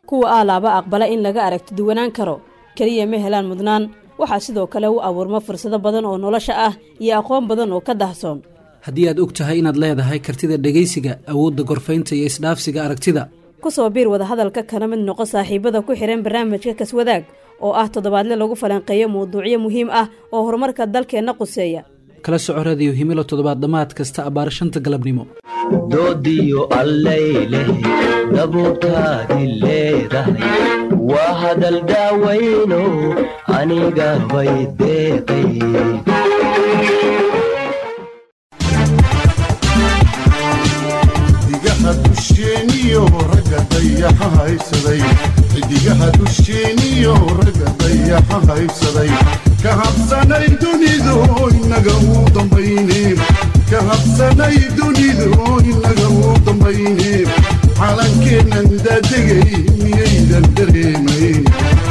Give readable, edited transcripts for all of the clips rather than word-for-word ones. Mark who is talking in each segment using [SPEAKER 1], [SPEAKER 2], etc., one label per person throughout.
[SPEAKER 1] kuwa aalaaba aqbala in laga aragti duwanaan karo keliya ma helaan mudnaan. waxaa sidoo kale u abuurma fursado badan oo nolosha ah iyo aqoon badan oo ka dahsoon.
[SPEAKER 2] haddii aad og tahay inaad leedahay kartida dhegaysiga, awoodda gorfaynta iyo isdhaafsiga aragtida,
[SPEAKER 1] ku soo biir wadahadalka kana mid noqo saaxiibada ku xihan barnaamijka Kaswadaag oo ah toddobaadle lagu falanqeeyo mowduucyo muhiim ah oo horumarka dalkeena quseeya.
[SPEAKER 2] kala soco Radio Himilo toddobaad dhammaad kasta abaar 5 galabnimo.
[SPEAKER 3] doodiyo alleyle dabuutaadi leedahay waa hadal daawayno aniga way deeqay.
[SPEAKER 4] xidigaha dusheeniyo ragga dayaxa haysaday, xidigaha dusheeniyo ragga dayaxa haysaday, ka habsanay dunidu inaga u dambayneen, ka habsanay dunidu inaga u dambayneen, calankeennan daadegay miyaydan dareemayn.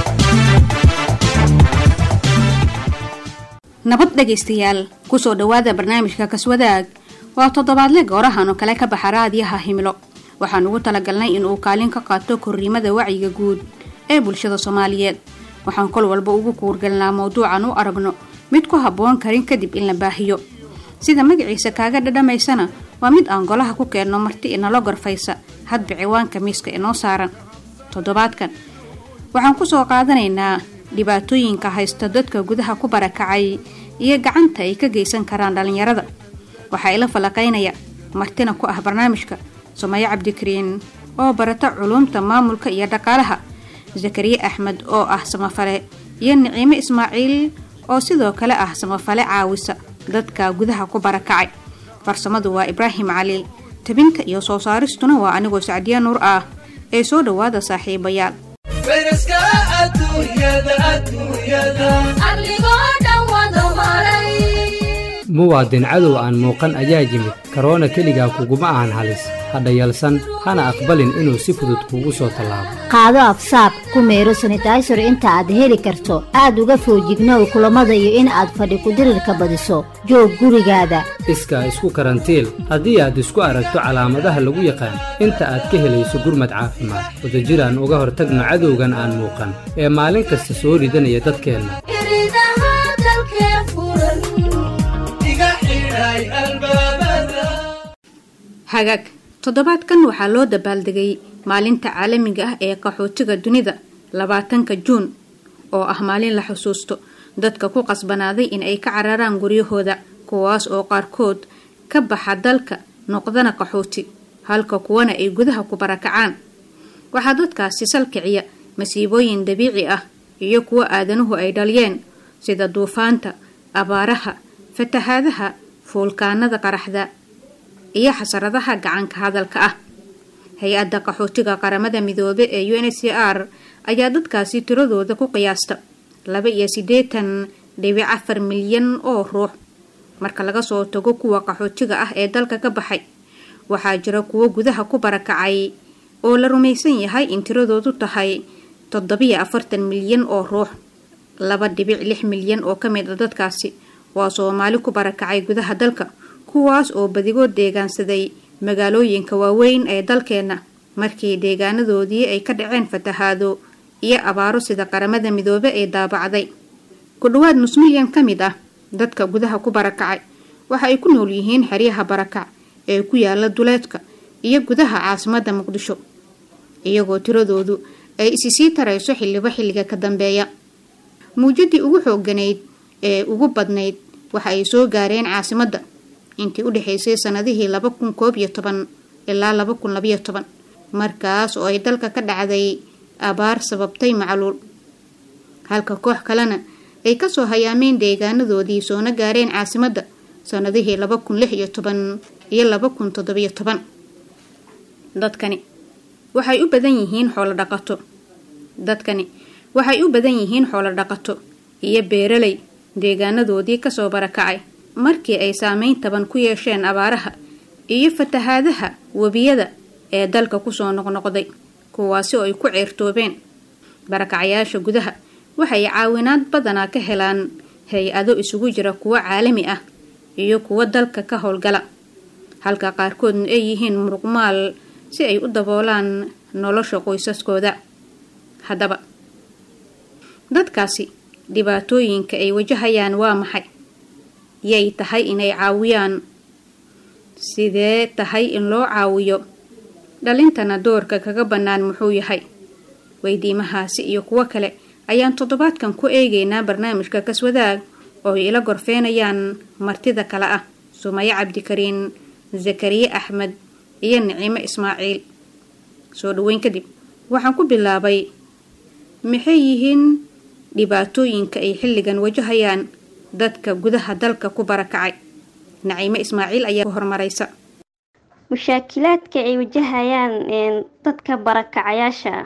[SPEAKER 5] nabad dhegaystayaal, ku soo dhawaada barnaamijka Kaswadaag. waa toddobaadle goorahan oo kale ka baxa raadiyaha Himilo. waxaan ugu talagalnay in uu kaalin ka qaato korriimada wacyiga guud ee bulshada Soomaaliyeed. waxaan kol walba ugu kuurgalnaa mowduucan u aragno mid ku habboon karin kadib in la baahiyo. sida magaciisa kaaga dhadhamaysana waa mid aan golaha ku keenno marti inala gorfaysa hadba ciwaanka miiska inoo saaran. toddobaadkan waxaan ku soo qaadanaynaa dhibaatooyinka haysta dadka gudaha ku barakacay iyo gacanta ay ka geysan karaan dhalinyarada. waxaa ila falaqaynaya martina ku ah barnaamijka Sumaya Cabdikariin oo barata culuumta maamulka iyo dhaqaalaha, Zakariya Axmed oo ah samafale, iyo Niciime Ismaaciil oo sidoo kale ah samafale caawisa dadka gudaha ku barakacay. farsamadu waa Ibraahim Cali, tabinta iyo soo saaristuna waa anigoo Sacdiya Nuur ah. ee soo dhawaada saaxiibayaal.
[SPEAKER 6] muwaadin cadow aan muuqan ayaa yimid. karoona keligaa kuguma ahan halis. hadha yalsan hana aqbalin inuu si fudud kugu soo tallaabo.
[SPEAKER 7] qaado afsaab ku meero sanitaysor inta aad heli karto. aad uga foojignow kulamada iyo in aad fadhi kudirirka badiso. joog gurigaada.
[SPEAKER 6] iskaa isku karantiil. haddii aad isku aragto calaamadaha lagu yaqaan inta aad ka helayso gurmad caafimaad, wadajiraan uga hortagno cadowgan aan muuqan ee maalin kasta soo ridanaya dadkeenna.
[SPEAKER 5] hagaag, toddobaadkan waxaa loo dabaaldegay maalinta caalamiga ah ee qaxootiga dunida 20 Juun oo ah maalin la xusuusto dadka ku qasbanaaday in ay ka cararaan guryahooda, kuwaas oo qaarkood ka baxa dalka noqdana qaxooti halka kuwana ay gudaha ku barakacaan. waxaa dadkaasi salkiciya masiibooyin dabiici ah iyo kuwa aadanuhu ay dhaliyeen sida duufaanta, abaaraha, fatahaadaha, fuulkaanada qaraxda iyo xasaradaha gacanka hadalka ah. hay-adda qaxootiga qaramada midoobe ee UNHCR ayaa dadkaasi tiradooda ku qiyaasta 82.4 milyan oo ruux. marka laga soo tago kuwa qaxootiga ah ee dalka ka baxay, waxaa jira kuwo gudaha ku barakacay oo la rumaysan yahay in tiradoodu tahay 47 milyan oo ruux. 2.6 milyan oo ka mid ah dadkaasi waa Soomaali ku barakacay gudaha dalka, kuwaas oo badigood deegaansaday magaalooyinka waaweyn ee dalkeena markii deegaanadoodii ay ka dhaceen fatahaado iyo abaaro sida qaramada midoobe ee daabacday. ku dhawaad 1 milyan ka mid ah dadka gudaha ku barakacay waxa ay ku nool yihiin xeryaha barakac ee ku yaala duleedka iyo gudaha caasimadda Muqdisho, iyagoo tiradoodu ay sii tarayso xilliga ka dambeeya. muujadii ugu xooganeyd ee ugu badnayd waxa ay soo gaareen caasimadda intii u dhaxaysay sanadihii 2011 ilaa 2012, markaas oo ay dalka ka dhacday abaar sababtay macluul, halka koox kalena ay ka soo hayaameen deegaanadoodii soona gaareen caasimadda sanadihii 2016 iyo 2017. dadkani waxay u badan yihiin xoolo dhaqato iyo beeraley deegaanadoodii ka soo barakacay markii ay saameyn taban ku yeesheen abaaraha iyo fatahaadaha webiyada ee dalka ku soo noqnoqday, kuwaasi oo ay ku ceertoobeen. barakacayaasha gudaha waxay caawinaad badanaa ka helaan hay-ado isugu jira kuwa caalami ah iyo kuwa dalka ka howlgala, halka qaarkoodna ay yihiin muruqmaal si ay u daboolaan nolosha qoysaskooda. haddaba dadkaasi dhibaatooyinka ay wajahayaan waa maxay? yay tahay inay caawiyaan? sidee tahay in loo caawiyo? dhalintana doorka kaga bannaan muxuu yahay? weydiimahaasi iyo kuwo kale ayaan toddobaadkan ku eegaynaa barnaamijka Kaswadaag oo ay ila gorfeenayaan martida kale ah Sumaye Cabdikariin, Zakariya Axmed iyo Niciime Ismaaciil. soo dhaweyn kadib waxaan ku bilaabay maxay yihiin dhibaatooyinka ay xilligan wajahayaan dadka gudaha dalka ku barakacay? Niciime Ismaaciil ayaa ku hormaraysa.
[SPEAKER 8] mushaakilaadka ay wajahayaan dadka barakacayaasha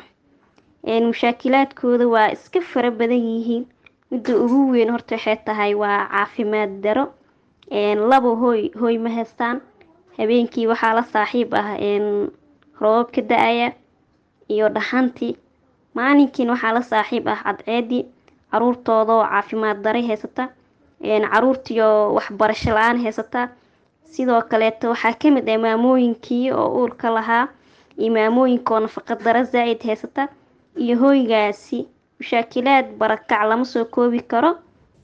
[SPEAKER 8] mushaakilaadkooda waa iska fara badan yihiin. midda ugu weyn horta waxay tahay waa caafimaad daro. labo hooy ma haystaan. habeenkii waxaa la saaxiib ah roobab ka da-aya iyo dhaxantii. maalinkiina waxaa la saaxiib ah cadceedii. caruurtooda oo caafimaad daray haysata. caruurtiyo waxbarasho la-aan haysata. sidoo kaleeto waxaa ka mid ah maamooyinkii oo uurka lahaa iyo maamooyinka oo nafaqa daro zaa'id haysata iyo hooygaasi. mushaakilaad barakac lama soo koobi karo.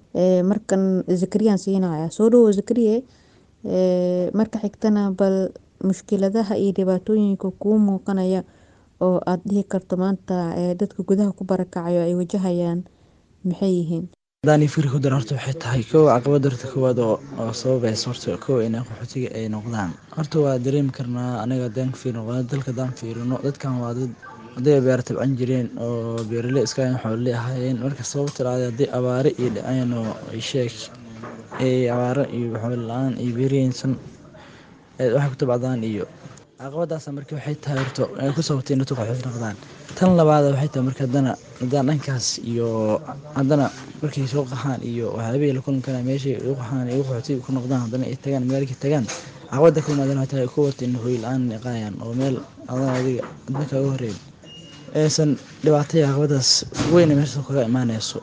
[SPEAKER 9] markan Zakariyaan siinaya soo dhawo Zakariye. marka xigtana bal mushkiladaha iyo dhibaatooyinka kuu muuqanaya oo aad dhihi karto maanta dadka gudaha ku barakacayo ay wajahayaan maxay yihiin?
[SPEAKER 10] hadaan fikir ku daro horta waxay tahay kow caqabada horta koowaad oo sababaysa horta kow inay qaxootiga ay noqdaan. horta waa dareemi karnaa anaga hadaan fiirino dalka hadaan fiirino dadkan waa dad haday beer tabcan jireen oo beeraley iska xoolo ahaayeen. marka sababta haday abaare iyo dhaceen oo ay sheeg abaare iyo xoolo la'aan iyo beereensan waxay ku tabcadaan iyo caqabadaas markii waxay tahay horta ay ku sababtay inay qaxooti noqdaan. tan labaad waxay tahay marka hadana dhankaas iyo hadana markay soo qaxaan iyo waxyaabay la kulmi karaan meesha ay u qaxaan ay qaxooti ku noqdaan hadana ay tagaan magaalada tagaan. caqabada ku imaadana waxay tahay kuwa in hooy la'aan qaayan oo meel adiga dadka ugu horeeyay aysan dhibaatay caqabadaas weyn meesha kaga imaanayso.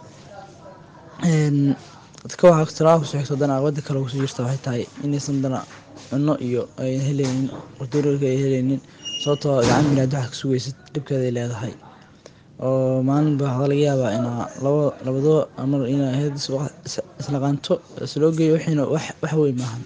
[SPEAKER 10] dadka waxa talaabo soo xigto dana caqabada kale oo soo jirta waxay tahay inaysan dana cunno iyo ay helaynin qudurka ay helaynin sababtoo gacan bini'aadam wax ka sugaysid dhibkeeda ay leedahay. oo maalin baa laga yaabaa in labado amar in ay isla qaanto isla geeyo wixina wax weyn maahan.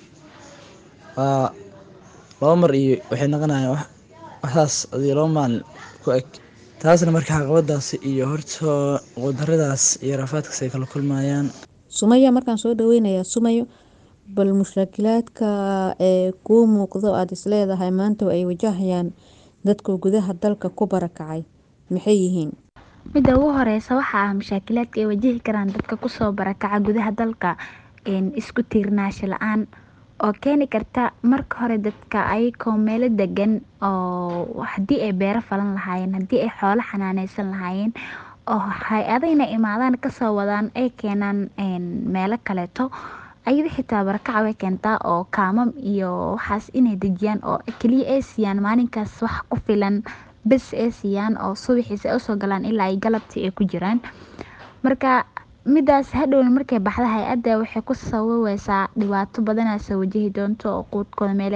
[SPEAKER 10] laba mar iyo waxay noqonayaan waxaas adii laba maalin ku eg. taasna marka caqabadaas iyo horta qudaradaas iyo rafaadka ay kala kulmayaan.
[SPEAKER 9] Sumaye markaan soo dhaweynaya Sumaye bal mushaakilaadka kuu muuqdo aad isleedahay maanta ay wajahayaan dadka gudaha dalka ku barakacay maxay yihiin?
[SPEAKER 11] midda ugu horeysa waxaa mushaakilaadka ay wajihi karaan dadka kusoo barakaca gudaha dalka isku tiirnaasho la-aan oo keeni karta marka hore dadka ayagoo meelo degan oo haddii ay beero falan lahaayeen haddii ay xoolo xanaaneysan lahaayeen oo hay-ado inay imaadaan kasoo wadaan ay keenaan meelo kaleeto ayada xitaa barakaca way keentaa oo kaamam iyo waxaas inay dejiyaan oo keliya ay siiyaan maalinkaas wax ku filan bes ay siiyaan oo subaxiisa ay usoo galaan ilaa ay galabtii ay ku jiraan. marka midaas hadhowna markay baxda hay-adda waxay ku sababaysaa dhibaato badanaa soo wajihi doonto oo quudkooda meelo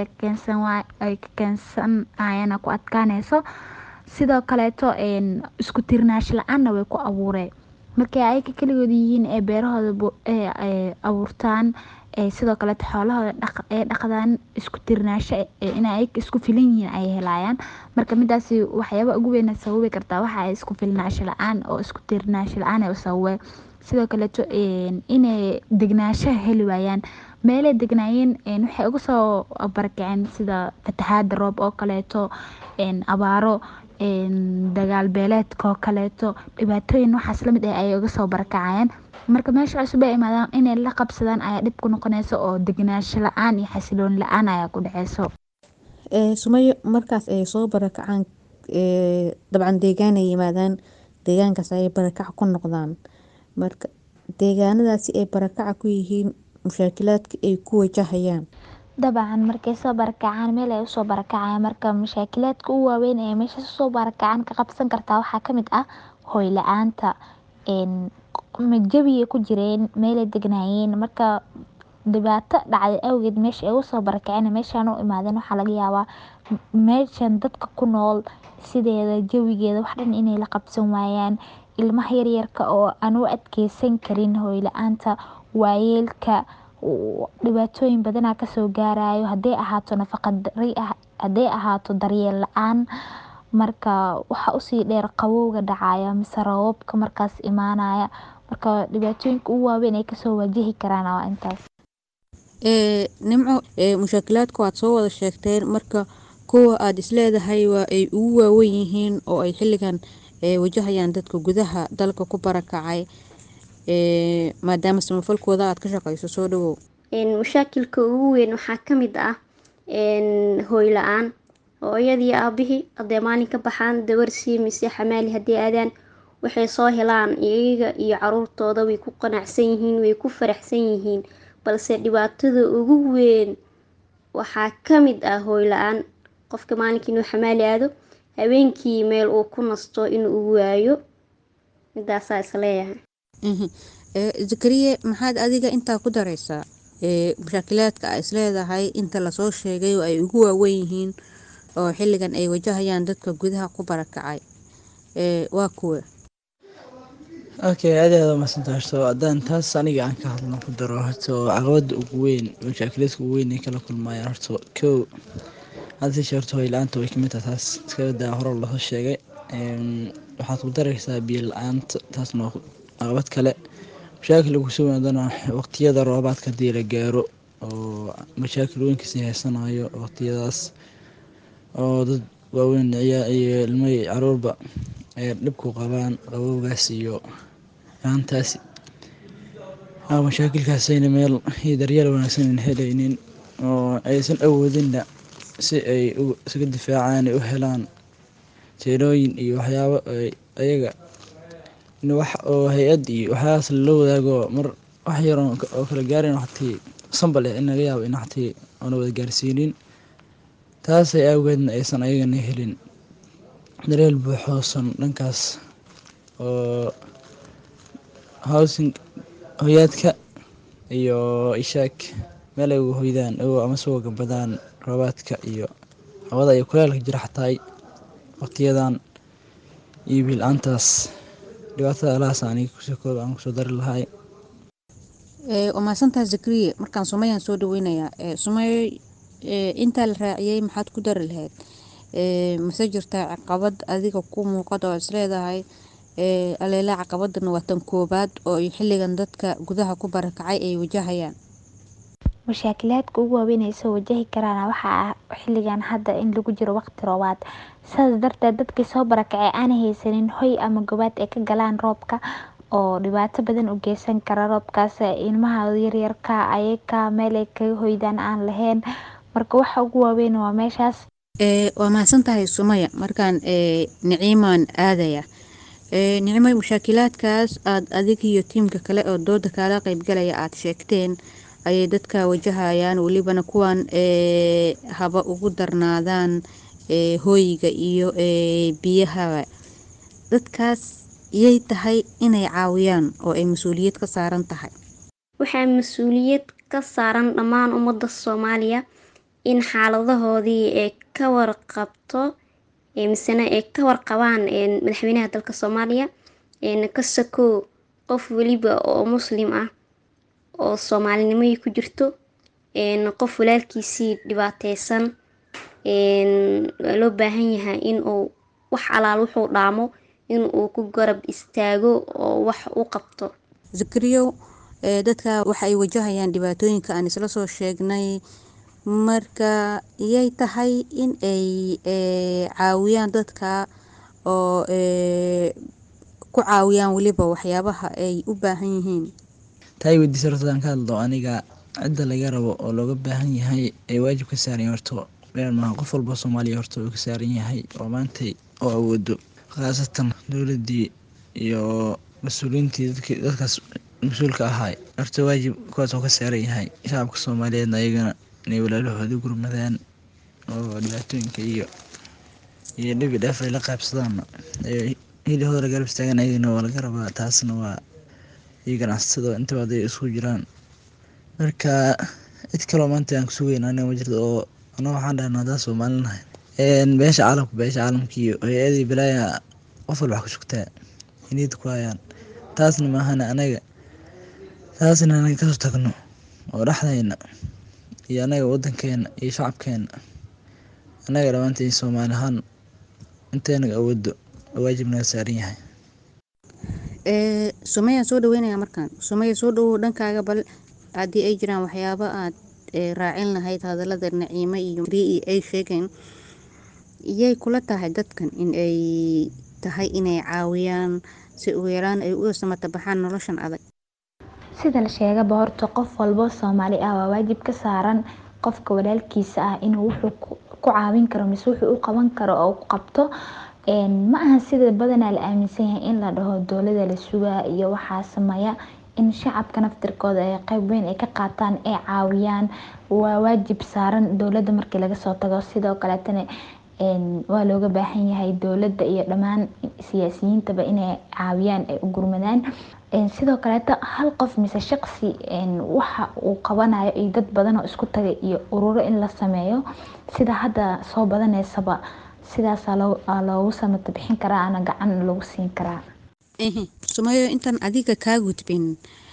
[SPEAKER 11] ay ka keensan ayana ku adkaanayso. sidoo kaleeto isku tiirnaasho la-aanna way ku abuureen markay ayaga keligood yihiin ee beerahooda abuurtaan sidoo kaleeto xoolahooda dhaqdaan isku tiirnaasho in ay isku filan yihiin ay helayaan. marka midaas waxyaaba ugu weyn sababi kartaa waxa ay isku filnaansho la-aan oo isku tiirnaasho la-aan ay sababay. sidoo kaleeto inay degnaansho heli waayaan meelay degnaayeen waxay uga soo barakaceen sida fatahaada roob oo kaleeto abaaro dagaal beeleedka oo kaleeto dhibaatooyin waxaas lamid ah ayay uga soo barakacayaan. marka meesha cusub ay imaadaan inay la qabsadaan ayaa dhib ku noqonaysa oo degnaansho la-aan iyo xasiloon la-aan ayaa ku dhaceyso.
[SPEAKER 9] Sumaye markaas ay soo barakacaan dabcan deegaan ay yimaadaan deegaankaas ay barakac ku noqdaan. marka deegaanadaasi ay barakaca ku yihiin mushaakilaadka ay ku wajahayaan
[SPEAKER 11] dabcan markay soo barakacaan meel ay usoo barakacayaan marka mushaakilaadka u waaweyn ee meesha soo barakacaan ka qabsan kartaa waxaa kamid ah hooy la-aanta jawi ay ku jireen meelay degnaayeen marka dhibaato dhacday awgeed meesha ay usoo barakaceen meeshaan u imaadeen, waxaa laga yaabaa meeshan dadka ku nool sideeda jawigeeda wax dhan inay la qabsan waayaan. Ilmaha yaryarka oo aan u adkeysan karin hooy la-aanta, waayeelka dhibaatooyin badanaa kasoo gaarayo, hadday ahaato nafaqa dari ah, hadday ahaato daryeel la-aan. Marka waxa usii dheer qabowga dhacaya mise roobabka markaas imaanaya, marka dhibaatooyinka ugu waaweyn ay kasoo wajihi karaan waa intaas.
[SPEAKER 9] nimco mushaakilaadka waad soo wada sheegteen, marka kuwa aad isleedahay waa ay ugu waaweyn yihiin oo ay xilligan wajahayaan dadka gudaha dalka ku barakacay, maadaama samafalkooda aad ka shaqayso, soo dhawow.
[SPEAKER 8] mushaakilka ugu weyn waxaa ka mid ah hooy la-aan, hooyadii aabihii hadday maalin ka baxaan dawarsii mise xamaali haddii aadaan, waxay soo helaan iyaga iyo caruurtooda way ku qanacsan yihiin, way ku faraxsan yihiin. balse dhibaatada ugu weyn waxaa ka mid ah hooy la-aan. qofka maalinkii inuu xamaali aado, habeenkii meel uu ku nasto inuu waayo. midaasaa isleeyahay.
[SPEAKER 9] zakariye, maxaad adiga intaa ku daraysaa mushaakilaadka ay isleedahay inta lasoo sheegay oo ay ugu waaweyn yihiin oo xilligan ay wajahayaan dadka gudaha ku barakacay, waa kuwa?
[SPEAKER 10] okay, aad mahadsantahay. horta haddaan taas aniga aan ka hadlan ku daro, horta caqabada ugu weyn, mashaakilaadka ugu weyn ay kala kulmayaan, horta kow hadda horta hooy la-aanta way kamid tahay, taas iskabadaa hore lasoo sheegay. waxaad ku daraysaa biyo la-aanta, taasna waa caqabad kale. mashaakil ugu soo waadana waqtiyada roobaadka hadii la gaaro oo mashaakil weyn kasii haysanayo waqtiyadaas, oo dad waaweyn iyo ilmo iyo caruurba ay dhibku qabaan qabowgaas iyo yaantaasi. mashaakilkaasayna meel iyo daryeel wanaagsan helaynin oo aysan awoodinna si ay isaga difaacaan, ay u helaan teelooyin iyo waxyaabo ayaga wax oo hay-ad iyo waxyaalahaas lala wadaago, mar wax yar oo kala gaarin waxtii sambal in laga yaabo in waxtii oona wada gaarsiinin. taasay awgeedna aysan ayagana helin daryeel buuxoosan dhankaas oo housing, hoyaadka iyo ishaak meel ay ugu hoydaan ama soo gabadaan roobaadka iyo hawada iyo kuleelka jira xataa waqtiyadan iyo biyo la-aantaas. dhibaatada alahaas aniga kusoo koob aan kusoo dari lahay.
[SPEAKER 9] waa mahadsantahay zakariye. markaan sumayaan soo dhaweynayaa. sumay, intaa la raaciyey maxaad ku dari lahayd? mase jirtaa caqabad adiga ku muuqata oo isleedahay aleela caqabadan waa tan koobaad oo ay xilligan dadka gudaha ku barakacay ay wajahayaan?
[SPEAKER 11] mashaakilaadka ugu waaweyn ay soo wajahi karaan waxaa ah xilligan hadda in lagu jiro waqti roobaad, sidaas darteed dadkii soo barakacay aanay haysanin hoy ama gobaad ay ka galaan roobka oo dhibaato badan u geysan kara. roobkaas ilmaha yaryarka ayaga meel ay kaga hoydaan aan lahayn, marka waxa ugu waaweyn waa meeshaas.
[SPEAKER 9] waa mahadsantahay sumaya. markaan niciimaan aadaya, nicmo, mushaakilaadkaas aad adiga iyo tiimka kale oo dooda kaala qaybgalaya aad sheegteen ayay dadka wajahayaan, welibana kuwan haba ugu darnaadaan hooyiga iyo biyaha. dadkaas yay tahay inay caawiyaan oo ay mas-uuliyad ka saaran tahay?
[SPEAKER 8] waxaa mas-uuliyad ka saaran dhammaan ummadda Soomaaliya in xaaladahoodii ay ka warqabto misena ay ka warqabaan madaxweynaha dalka Soomaaliya ka sako qof waliba oo muslim ah oo Soomaalinimo ku jirto, qof walaalkiisii dhibaateysan loo baahan yahay in uu wax alaal wuxuu dhaamo in uu ku garab istaago oo wax u qabto.
[SPEAKER 9] zakariyo, dadka waxa ay wajahayaan dhibaatooyinka aan isla soo sheegnay, marka yay tahay in ay caawiyaan dadka oo ku caawiyaan waliba waxyaabaha ay u baahan yihiin?
[SPEAKER 10] taay weydiisay horta ka hadlo aniga cidda laga rabo oo looga baahan yahay ee waajib ka saaran horta maaha qof walba Soomaaliya horta uu ka saaran yahay oo maanta oo awoodo, khaasatan dowladii iyo mas-uuliyiintii dadkaas mas-uulka ahaa horta waajib kuwaas oo ka saaran yahay. shacabka Soomaaliyeed ayagana inay walaalahooda gurmadaan oo dhibaatooyinka iyo dhibi dhaaf ay la qaybsadaan hilihooda la garab istaagan ayagana waa laga rabaa. taasna waa iyo ganacsatada inta badan ay isku jiraan marka cid kaloo maanta aan kusugeyn aniga ma jirto oo ana waxaan dhahnaa haddaan Soomaali nahay beesha caalamka iyo hay-adii balaaya qof walba wax ku sugtaa inay ku hayaan taasna maahana anaga kasoo tagno oo dhexdayna iyo anaga wadankeena iyo shacabkeena anaga dhammaanteen Soomaali ahaan inteena awoodo waajib naga saaran yahay.
[SPEAKER 5] Sumaya soo dhaweynaya markaan Sumaya soo dhawow dhankaaga bal haddii ay jiraan waxyaabo aad raacin lahayd hadallada Naciima iyo Rii ay sheegeen iyay kula tahay dadkan in ay tahay inay caawiyaan si ugu yaraan ay uga samata baxaan noloshan adag.
[SPEAKER 11] sida la sheegaba horta qof walbo Soomaali ah waa waajib ka saaran qofka walaalkiisa ah inuu wuxuu ku caawin karo mise wuxuu u qaban karo oo u qabto ma aha sida badanaa la aaminsan yahay in la dhaho dowladda la sugaa iyo waxaa sameeya in shacabka naftirkooda ay qayb weyn ay ka qaataan ay caawiyaan waa waajib saaran dowladda markii laga soo tago sidoo kale tan waa looga baahan yahay dowladda iyo dhammaan siyaasiyiintaba inay caawiyaan ay u gurmadaan sidoo kale hal qof mise shaqsi waxa uu qabanayo iyo dad badan oo isku tagay iyo ururo in la sameeyo sida hadda soo badaneysaba sidaas loogu samata bixin karaa ana gacan lagu siin karaa.
[SPEAKER 5] Sumayo intaan adiga kaa gudbin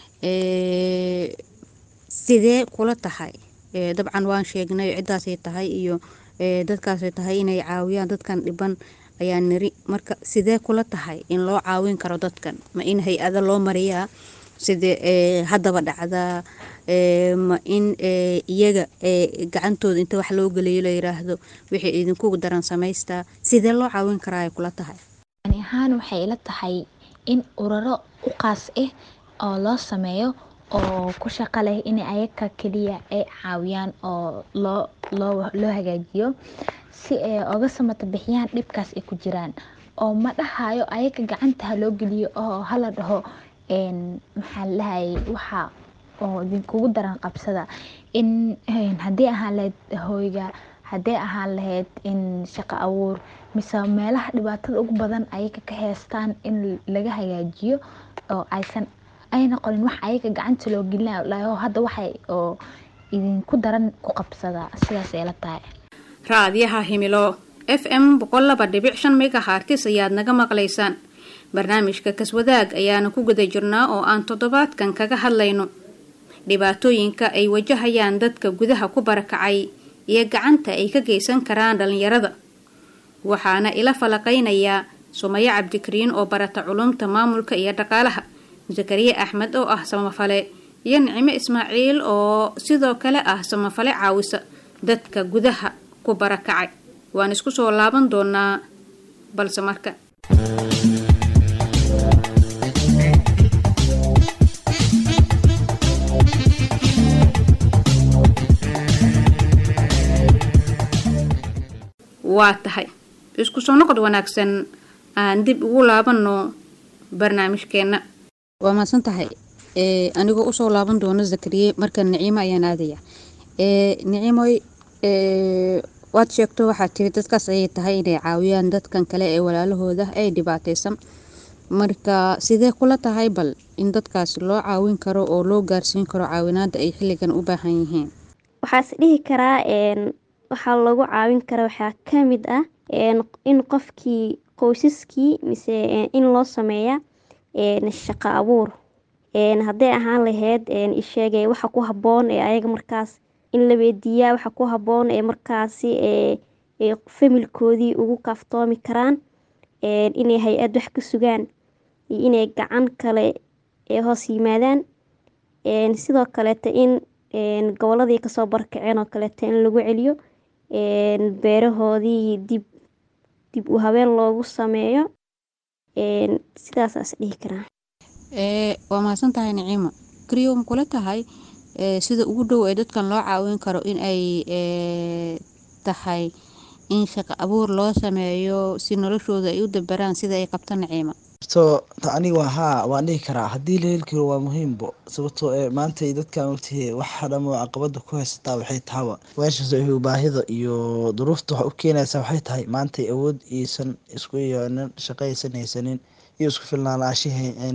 [SPEAKER 5] sidee kula tahay dabcan waan sheegnay cidaasay tahay iyo dadkaasay tahay inay caawiyaan dadkan dhiban ayaan niri marka sidee kula tahay in loo caawin karo dadkan ma in hay-ada loo mariyaa sidee haddaba dhacdaa ma in iyaga gacantooda inta wax loo geliyo la yiraahdo wixii idinku daran samaystaa sidee loo caawin karaa ay kula tahay?
[SPEAKER 11] ani ahaan waxay ila tahay in ururo u qaas ah oo loo sameeyo oo ku shaqo leh in ayaga kaliya ay caawiyaan oo loo hagaajiyo si ay uga samata bixiyaan dhibkaas ay ku jiraan oo ma dhahayo ayaga gacanta loo geliyo oo hala dhaho maxaa lahay waxa oo idinkugu daran qabsada in haddii ahaan lahayd hoyga haddii ahaan lahayd in shaqo abuur mise meelaha dhibaatada ugu badan ayaga ka heestaan in laga hagaajiyo oo ayna qorin wax ayaga gacanta loo gelinayo hadda waxay oo idinku daran ku qabsada sidaas ay la tahay.
[SPEAKER 5] raadiyaha Himilo FM 102.5 megahertz ayaad naga maqlaysaan. barnaamijka kaswadaag ayaana ku guda jirnaa oo aan toddobaadkan kaga hadlayno dhibaatooyinka ay wajahayaan dadka gudaha ku barakacay iyo gacanta ay ka geysan karaan dhalinyarada. waxaana ila falaqaynaya Sumaya Cabdikariin oo barata culumta maamulka iyo dhaqaalaha, Zakariya Axmed oo ah samafale, iyo Naciima Ismaaciil oo sidoo kale ah samafale caawisa dadka gudaha ku barakacay. waan isku soo laaban doonaa balse marka waa tahay isku soo noqod wanaagsan aan dib ugu laabano barnaamijkeena. waa maasan tahay anigoo usoo laaban doono Zakariye marka Naciima ayaan aadaya. Naciimoy waad sheegto waxaa tiri dadkaas ay tahay inay caawiyaan dadkan kale ee walaalahooda ay dhibaataysan marka sidee kula tahay bal in dadkaas loo caawin karo oo loo gaarsiin karo caawinaanta ay xilligan u baahan yihiin?
[SPEAKER 8] waxaas dhihi karaa waxaa lagu caawin kara waxaa ka mid ah in qofkii qoysaskii mise in loo sameeya shaqo abuur hadday ahaan lahayd isheegay waxa ku habboon ee ayaga markaas in la weydiiyaa waxa ku habboon ee markaasi familkoodii ugu kaaftoomi karaan inay hay-ad wax ka sugaan iyo inay gacan kale hoos yimaadaan sidoo kaleeta in goboladii kasoo barkaceen oo kaleeta in lagu celiyo beerahoodii dib u habeen loogu sameeyo sidaas dhihi karaa.
[SPEAKER 5] waa maasan tahay Naciima. Kariyo ma kula tahay sida ugu dhow ee dadkan loo caawin karo in ay tahay in shaqo abuur loo sameeyo si noloshooda ay u dabaraan sida ay qabtaan Naciima?
[SPEAKER 10] aniga waan dhihi karaa haddii la heli karo waa muhiimbo sababtoo maanta dadkan waqtiga waxa dhamo caqabada ku haysataa waxay tahaba weeshaas ay baahida iyo duruufta waxa u keenaysa waxay tahay maanta awood iisan isku yeelan shaqaysan haysanin iyo isku filnaanaanshaha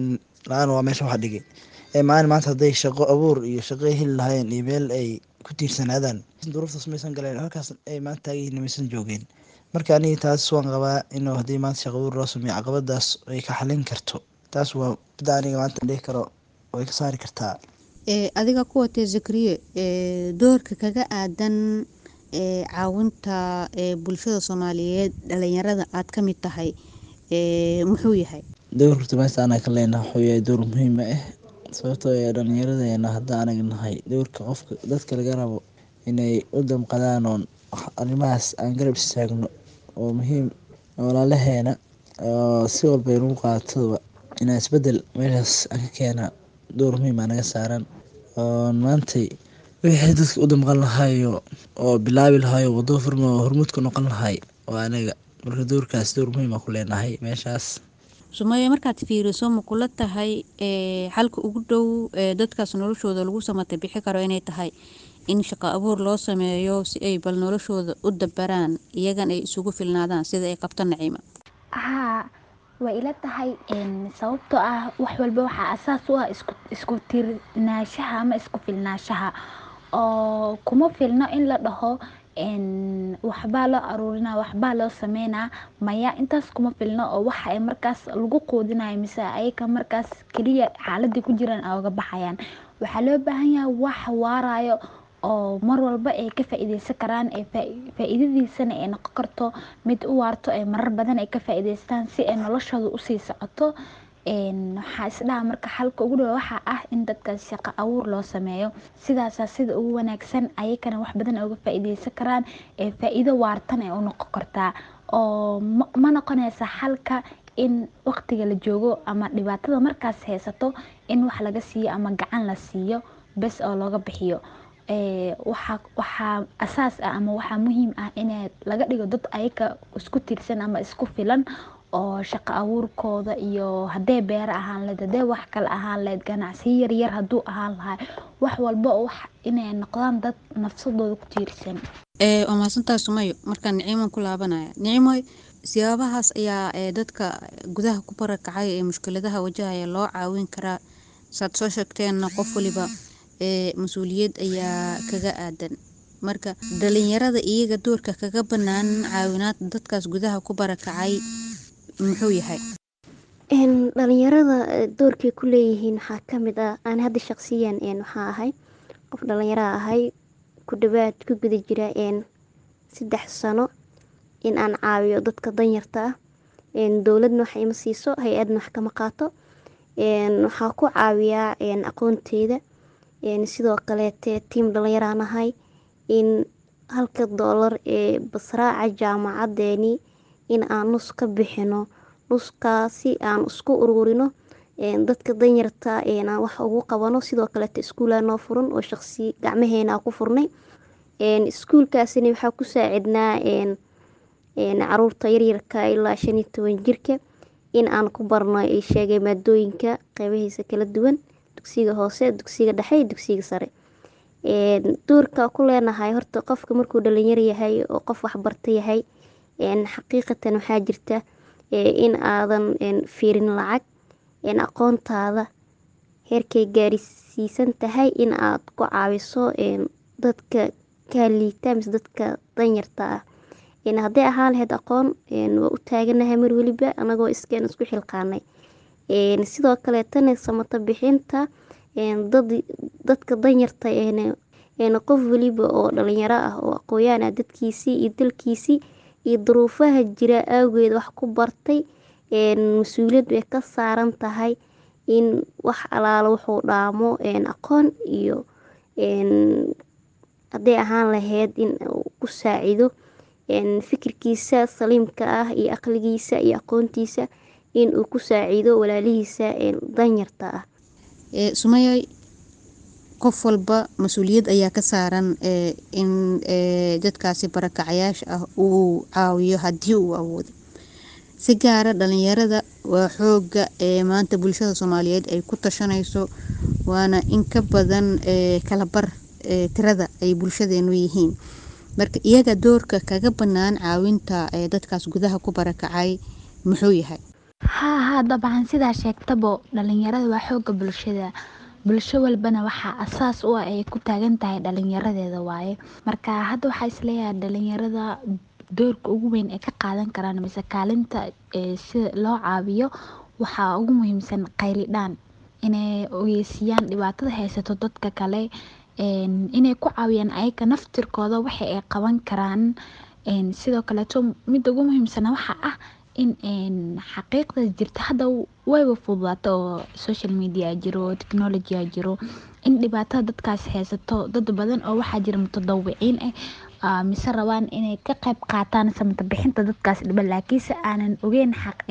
[SPEAKER 10] la-aan waa meesha wax dhigay maalin maanta hadday shaqo abuur iyo shaqo heli lahaayeen iyo meel ay ku tiirsanaadaan duruuftaas maysan galeen halkaas ay maanta taagihiin maysan joogeen marka aniga taas waan qabaa inuu haddii maanta shaqo abuur loo sameeyo caqabadaas ay ka xalin karto taas waa bida aniga maanta dhihi karo way ka saari kartaa.
[SPEAKER 5] adiga ku watay Zakariya doorka kaga aadan caawinta bulshada Soomaaliyeed dhalinyarada aad ka mid tahay muxuu yahay?
[SPEAKER 10] doorka meesha ana ka leenahay wuxuu yahay door muhiim ah sababtoo ah dhalinyarada hadda anaga nahay doorka qofka dadka laga rabo inay u damqadaan oo arrimahaas aan garab istaagno oo muhiim walaalaheena si walba inuu qaato inay isbedel meeshaas ka keena door muhiim ah naga saaran oo maanta wixii dadka u damqan lahayo oo bilaabi lahayo wado furmo hormuud ku noqon lahay waa anaga marka doorkaas door muhiim ah ku leenahay meeshaas.
[SPEAKER 5] Sumaya markaad fiiriso ma kula tahay halka ugu dhow dadkaas noloshooda lagu samatay bixi karo inay tahay in shaqo abuur loo sameeyo si ay bal noloshooda u dabaraan iyagan ay isugu filnaadaan sida ay qabto Naciima?
[SPEAKER 11] way ila tahay sababtoo ah wax walba waxa asaas u ah isku tirnaanshaha ama isku filnaanshaha oo kuma filno in la dhaho waxbaa loo aruurina waxbaa loo sameynaa maya intaas kuma filno oo waxa ay markaas lagu quudinayo mise ayaka markaas kaliya xaaladii ku jiraan uga baxayaan. waxaa loo baahan yahay wax waarayo oo mar walba ay ka faa'iideysan karaan faa'iidadiisana ay noqon karto mid u waarto ay marar badan ay ka faa'iideystaan si ay noloshooda u sii socoto. waxaa isdhaha marka xalka ugu dhow waxa ah in dadkaas shaqo abuur loo sameeyo sidaas sida ugu wanaagsan ayakana wax badan uga faa'iideysan karaan faa'iido waartan ay u noqon kartaa oo ma noqonaysa xalka in waqtiga la joogo ama dhibaatada markaas haysato in wax laga siiyo ama gacan la siiyo bas oo looga bixiyo. waxa asaas ah ama waxa muhiim ah in laga dhigo dad ayaka isku tiirsan ama isku filan oo shaqo abuurkooda iyo hadee beer ahaan leed hadee wax kale ahaan leed ganacsi yar haduu ahaan lahaa wax walba oo wax inay noqdaan dad nafsadooda ku tiirsan. oo maasantaas Sumayo marka Naciima ku laabanaya Naciimo siyaabahaas ayaa dadka gudaha ku barakacay ee mushkiladaha wajahaya loo caawin karaa saad soo sheegteen qof waliba mas'uuliyad ayaa kaga aadan marka dhalinyarada iyaga doorka kaga banaan caawinaad dadkaas gudaha ku barakacay muxuu yahay?
[SPEAKER 8] dhalinyarada doorkay ku leeyihiin waxaa ka mid ah aan hadda shaqsiyan waxaa ahay qof dhalinyaro ahay ku dhawaad ku guda jira 3 sano in aan caawiyo dadka danyarta ah dowladna wax ima siiso hay-adna wax kama qaato waxaa ku caawiyaa aqoonteyda sidoo kaleete tiim dhalinyaro aan ahay in $1 ee basraaca jaamacadeeni in aan nus ka bixino nuskaasi aan isku ururino dadka danyarta aan wax ugu qabano sidoo kale iskuula noo furan oo shakhsi gacmaheena ku furnay iskuulkaasina waxa ku saacidnaa caruurta yaryarka ilaa 15 jirka in aan ku barno ay sheegay maadooyinka qaybihiisa kala duwan dugsiga hoose dugsiga dhexe dugsiga sare doorka ku leenahay horta qofka markuu dhalinyaro yahay oo qof wax bartay yahay xaqiiqatan waxaa jirta in aadan fiirin lacag aqoontaada heerkay gaarsiisan tahay in aad ku caawiso dadka ka liita mise dadka danyarta ah hadday ahaan lahayd aqoon waa u taaganahay mar waliba anagoo isku xilqaanay sidoo kale tan samata bixinta dadka danyarta qof waliba oo dhalinyaro ah oo aqoon ah dadkiisii iyo dalkiisii iyo duruufaha jira awgeed wax ku bartay mas'uuliyad way ka saaran tahay in wax alaalo wuxuu dhaamo aqoon iyo hadday ahaan lahayd in uu ku saacido fikirkiisa saliimka ah iyo aqligiisa iyo aqoontiisa in uu ku saacido walaalihiisa danyarta ah.
[SPEAKER 5] Sumaya qof walba mas'uuliyad ayaa ka saaran in dadkaasi barakacayaasha ah uu caawiyo hadii uu awoodo. Si gaar ah dhalinyarada waa xooga maanta bulshada Soomaaliyeed ay ku tashanayso waana in ka badan kala bar tirada ay bulshadeenu yihiin. marka iyaga doorka kaga banaan caawinta dadkaas gudaha ku barakacay muxuu yahay?
[SPEAKER 11] haa dabcan sidaa sheegtabo dhalinyarada waa xooga bulshada. Bulsho walbana waxaa asaas u ah ay ku taagan tahay dhalinyaradeeda waaye. Marka hadda waxaa isleeyahay dhalinyarada doorka ugu weyn ay ka qaadan karaan mise kaalinta si loo caawiyo waxaa ugu muhiimsan qaylidhaan, inay ogeysiyaan dhibaatada haysato dadka kale, inay ku caawiyaan ayaga naftirkooda waxa ay qaban karaan. Sidoo kaleeto midda ugu muhiimsana waxaa ah in xaqiiqda jirta hadda wayba fududaato oo social media jiro, technology jiro, in dhibaatada dadkaas haysato dad badan oo waxaa jira mutadawiciin mise rabaan inay ka qayb qaataan samata bixinta dadkaas dhiban, laakiinse aanan ogeyn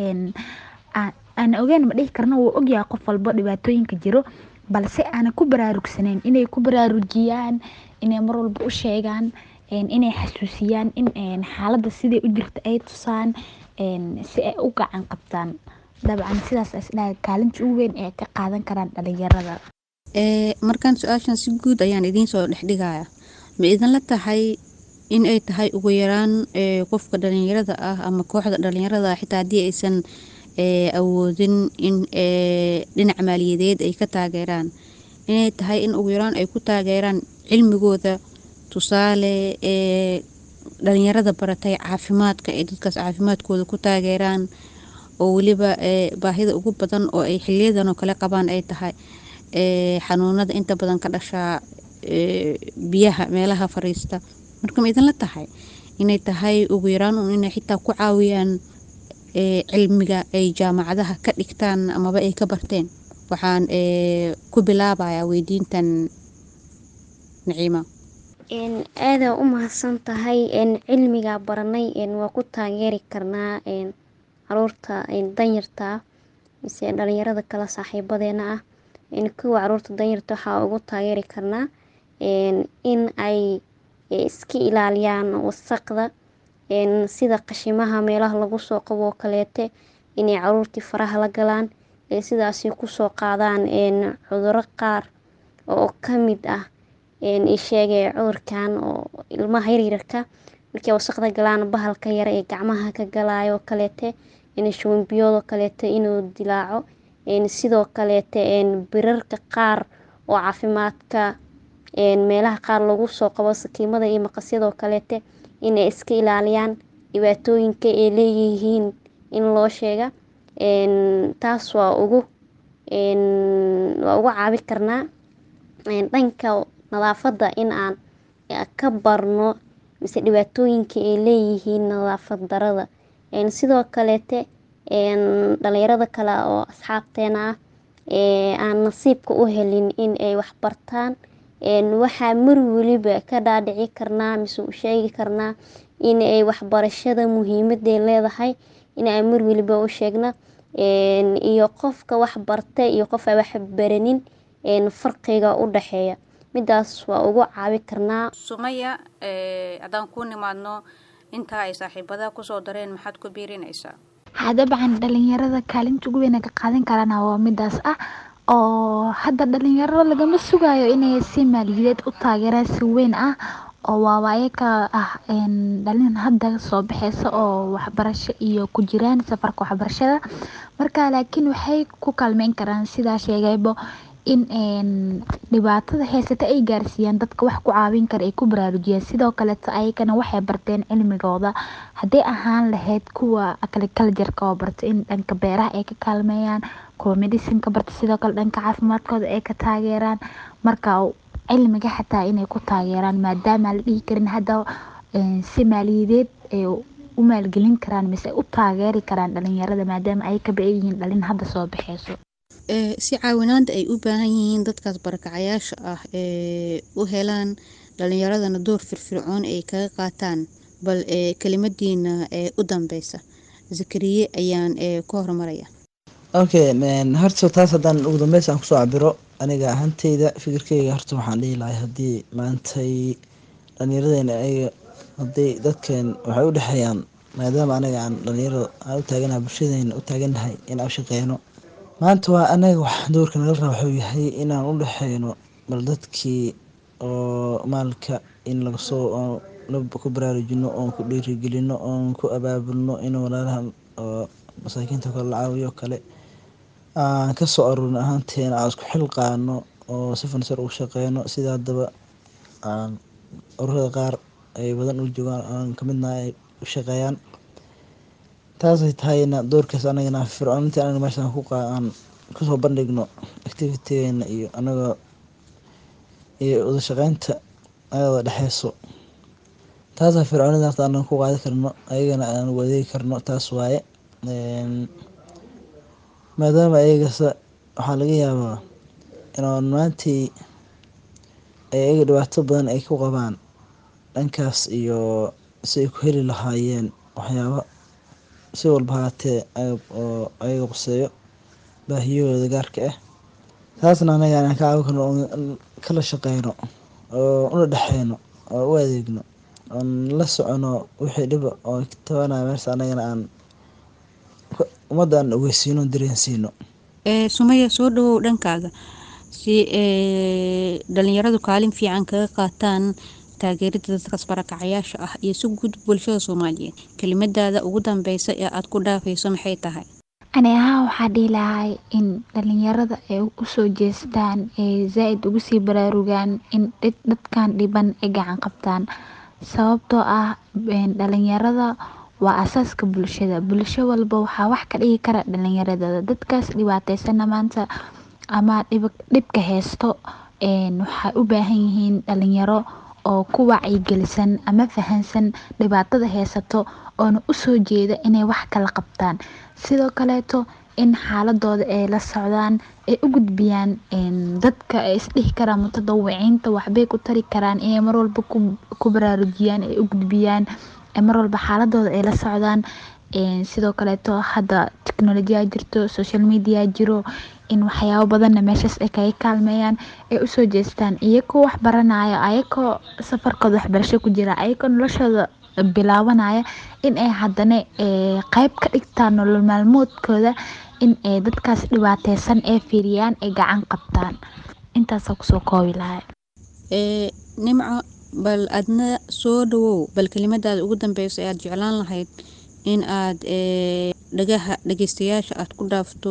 [SPEAKER 11] aan ogeyn ma dhihi karno wuu ogyahay qof walbo dhibaatooyinka jiro, balse aanan ku baraarugsanayn inay ku baraarujiyaan, inay mar walba u sheegaan, inay xasuusiyaan in xaaladda siday u jirta ay tusaan, si ay u gacan qabtaan. Dabcan sidaas isdhahay kaalinta ugu weyn ee ka qaadan karaan dhalinyarada.
[SPEAKER 5] Markaan su-aashan si guud ayaan idiin soo dhexdhigaya, ma idinla tahay in ay tahay ugu yaraan qofka dhalinyarada ah ama kooxda dhalinyarada ah xitaa haddii aysan awoodin in dhinac maaliyadeed ay ka taageeraan, inay tahay in ugu yaraan ay ku taageeraan cilmigooda? Tusaale dhalinyarada baratay caafimaadka ee dadkaas caafimaadkooda ku taageeraan, oo weliba baahida ugu badan oo ay xiliyadan oo kale qabaan ay tahay xanuunada inta badan ka dhashaa biyaha meelaha fariista. Marka ma idinla tahay inay tahay ugu yaraan inay xitaa ku caawiyaan cilmiga ay jaamacadaha ka dhigtaan amaba ay ka barteen? Waxaan ku bilaabayaa weydiintan Naciima.
[SPEAKER 8] aada u mahadsan tahay. Cilmiga baranay waa ku taageeri karnaa caruurta danyarta mise dhalinyarada kala saaxiibadeena ah. Kuwa caruurta danyarta waxaa ugu taageeri karnaa in ay iska ilaaliyaan wasaqda, sida qashimaha meelaha lagu soo qabo kaleete, inay caruurtii faraha la galaan, sidaasi kusoo qaadaan cudurro qaar oo ka mid ah sheegay cudurkan oo ilmaha yaryarka markay wasaqda galaan bahalka yar ee gacmaha ka galaayo kaleete, shuban biyood kaleete inuu dilaaco, sidoo kaleete birarka qaar oo caafimaadka meelaha qaar lagu soo qabo sakiimada iyo maqasyada kaleete inay iska ilaaliyaan dhibaatooyinka ay leeyihiin in loo sheega. Taas waa ugu caawi karnaa. Dhanka nadaafadda in aan ka barno mise dhibaatooyinka ay leeyihiin nadaafad darada. Sidoo kaleete dhalinyarada kale oo asxaabteena ah aan nasiibka u helin in ay wax bartaan, waxaa mar waliba ka dhaadhici karnaa mise u sheegi karnaa in ay waxbarashada muhiimaday leedahay, in ay mar waliba u sheegna, iyo qofka wax bartay iyo qof aan wax baranin farqiga u dhaxeeya. midaas waa ugu caawi karnaa.
[SPEAKER 5] Sumaya, haddaan ku nimaadno inta ay saaxiibada kusoo dareen maxaad ku biirinaysaa?
[SPEAKER 11] Dabcan dhalinyarada kaalinta ugu weyn ee ka qaadan karaan waa midaas ah, oo hadda dhalinyarada lagama sugayo inay si maaliyadeed u taageeraan si weyn ah, oo waawaayaka ah dhalin hadda soo baxaysa oo waxbarasho iyo ku jiraan safarka waxbarashada. Marka laakiin waxay ku kaalmeyn karaan sidaa sheegaybo in dhibaatada haysata ay gaarsiiyaan dadka wax ku caawin kara ay ku baraarujiyaan. Sidoo kale ayagana waxay barteen cilmigooda, haddii ahaan lahayd kuwa agriculture-ka oo bartay in dhanka beeraha ay ka kaalmeeyaan, kuwa medicine-ka bartay sidoo kale dhanka caafimaadkooda ay ka taageeraan. Marka cilmiga xataa inay ku taageeraan, maadaama la dhihi karin hadda si maaliyadeed ay u maalgelin karaan mise u taageeri karaan dhalinyarada, maadaama ay ka yihiin dhalin hadda soo baxayso.
[SPEAKER 5] Si caawinaanta ay u baahan yihiin dadkaas barakacayaasha ah u helaan dhalinyaradana door firfircoon ay kaga qaataan. Bal kelimadiina u dambeysa Zakariye ayaan ku hormaraya.
[SPEAKER 10] Okay, horta taas haddaan ugu dambeys aan kusoo cabiro aniga ahanteyda fikirkeyga, horta waxaan dhihi lahay haddii maantay dhalinyaradeen ayaga haddii dadkeen waxay u dhexeeyaan, maadaama anaga aan dhalinyarada aan u taaganahay bulshadeena u taaganahay in aan shaqeyno. Maanta waa anaga wax doorka naga rabo wuxuu yahay inaan u dhexeyno bal dadkii oo maalka in laga soo ku baraarujino, oon ku dhiirigelino, oon ku abaabulno in walaalahan oo masaakiinta kale la caawiyo kale aan kasoo aruurin ahaanteena aan isku xilqaano oo si fansar ugu shaqeyno sida haddaba aan ururada qaar ay badan u joogaan aan kamidnahay ay u shaqeeyaan taasay tahayna doorkaas anagana firfircoonintii anaga meeshaan aan kusoo bandhigno activitygeena iyo anaga iyo wada shaqeynta ayada dhexeyso taasa firfircoonida horta anaga ku qaadi karno ayagana aan ugu adeegi karno taas waaye maadaama ayagasa waxaa laga yaabaa inaan maantii ayaga dhibaato badan ay ku qabaan dhankaas iyo si ay ku heli lahaayeen waxyaaba si walba haatee agab oo ayaga quseeyo baahiyahooda gaarka ah taasna anaga aan ka caawin karno kala shaqeyno oo una dhexeyno oo u adeegno oon la socono wixii dhiba oo tabanaya meesha anagana aan ummadda aan ogeysiino dareensiino.
[SPEAKER 5] Sumaya soo dhawow dhankaaga si dhalinyaradu kaalin fiican kaga qaataan taageerida dadka barakacayaasha ah iyo si guud bulshada Soomaaliyeed. Kelimadaada ugu dambeysa ee aad ku dhaafayso maxay tahay?
[SPEAKER 11] Aniga waxaa dhihi lahaa in dhalinyarada ay u soo jeestaan ee zaaid ugu sii baraarugaan in dadkan dhiban ay gacan qabtaan sababtoo ah dhalinyarada waa asaaska bulshada. Bulsho walba waxaa wax ka dhigi kara dhalinyarada. Dadkaas dhibaataysan maanta ama dhibka haysto waxay u baahan yihiin dhalinyaro oo ku wacyigelisan ama fahansan dhibaatada haysato oona u soo jeeda inay wax kala qabtaan. Sidoo kaleeto in xaaladooda ay la socdaan ay u gudbiyaan dadka ay isdhihi karaan mutadawiciinta waxbay ku tari karaan inay mar walba ku baraarujiyaan ay u gudbiyaan mar walba xaaladooda ay la socdaan. Sidoo kaleeto hadda teknolojiya jirto, social media jiro, in waxyaabo badanna meeshaas ay kaga kaalmeeyaan ay u soo jeestaan iyagoo wax baranaya, ayagoo safarkooda waxbarasho ku jira, ayagoo noloshooda bilaabanaya in ay haddana qayb ka dhigtaan nolol maalmoodkooda in ay dadkaas dhibaataysan ee fiiriyaan ay gacan qabtaan. Intaas kusoo koobi lahaa.
[SPEAKER 5] Nimco bal adna soo dhawow bal kelimadaada ugu dambeysa aad jeclaan lahayd in aad dhageystayaasha aad ku dhaafto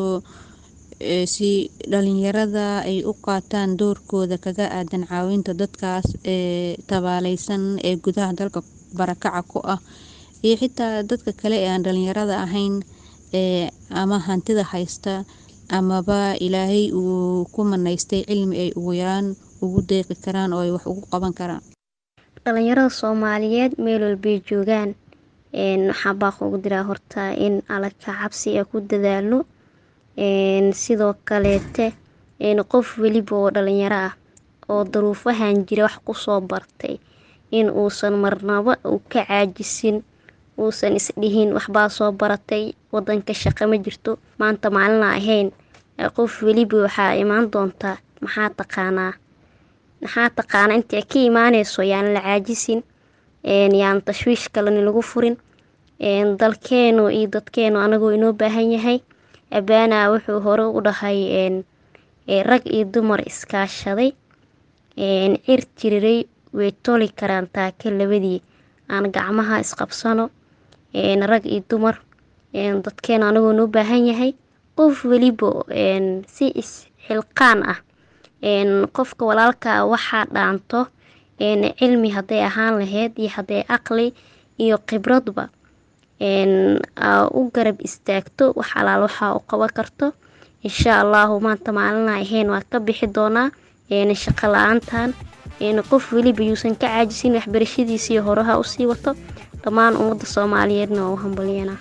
[SPEAKER 5] si dhalinyarada ay u qaataan doorkooda kaga aadan caawinta dadkaas tabaaleysan ee gudaha dalka barakaca ku ah iyo xitaa dadka kale ee aan dhalinyarada ahayn ama hantida haysta amaba ilaahay uu ku manaystay cilmi ay ugu yaraan ugu deeqi karaan oo ay wax ugu qaban karaan.
[SPEAKER 8] dhalinyarada Soomaaliyeed meel walbay joogaan waxaa baaq ugu diraa horta in alla ka cabsi ay ku dadaalo sidoo kaleete qof waliba oo dhalinyaro ah oo duruufahan jira wax ku soo bartay in uusan marnaba u ka caajisin uusan isdhihin waxbaa soo baratay wadanka shaqo ma jirto maanta maalin ahayn qof waliba waxaa imaan doontaa maxaa taqaanaa inta ka imaanayso yaan la caajisin yaan tashwiish kale lagu furin dalkeenu iyo dadkeenu anagoo inoo baahan yahay abaana wuxuu hore u dhahay rag iyo dumar iskaashaday cir jiriray way toli karaan taaka labadii aan gacmaha isqabsano rag iyo dumar dadkeenu anagoo inoo baahan yahay qof waliba si xilqaan ah qofka walaalka waxaa dhaanto cilmi haday ahaan lahayd iyo haday aqli iyo khibradba u garab istaagto wax alaal waxa u qaban karto insha Allah maanta maalin ahayn waa ka bixi doonaa shaqo la'aantan qof waliba yuusan ka caajisin waxbarashadiisa horaha u sii wato dhammaan ummadda Soomaaliyeedna oo hambalyeena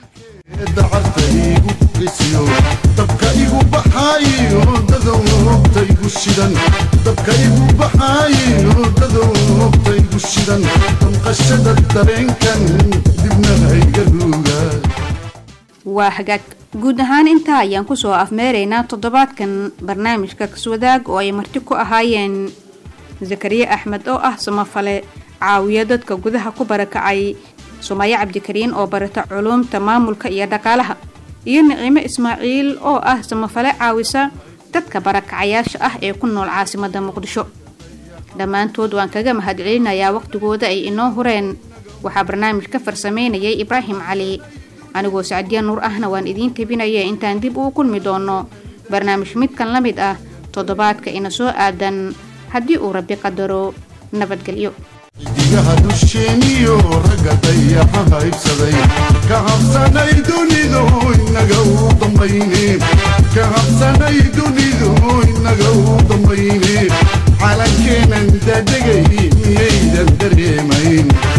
[SPEAKER 4] dabka igu baxaayo dadowta igu shidan dabka igu baxaayo dadowta igu shidan qashada dareenkan dibna hayga ruuga.
[SPEAKER 5] waa hagaag guud ahaan intaa ayaan ku soo afmeeraynaa toddobaadkan barnaamijka Kaswadaag oo ay marti ku ahaayeen Zakariya Axmed oo ah samafale caawiya dadka gudaha ku barakacay, Sumaya Cabdikariin oo barata culuumta maamulka iyo dhaqaalaha, iyo Nicimo Ismaaciil oo ah samafale caawisa dadka barakacayaasha ah ee ku nool caasimadda Muqdisho. Dhammaantood waan kaga mahadcelinayaa waqtigooda ay inoo hureen. Waxaa barnaamijka farsameynayay Ibraahim Cali, anigoo Sacdiya Nuur ahna waan idiin tabinaya intaan dib u kulmi doono barnaamij midkan la mid ah toddobaadka ina soo aadan haddii uu Rabbi qadaro nabadgelyo
[SPEAKER 4] xidigaha dusheeniyo ragga dayaxa haybsaday ka habsanay dunidu inaga u dambayne ka habsanay dunidu inaga u dambayne calankeenan dadegay miyaydan dareemayn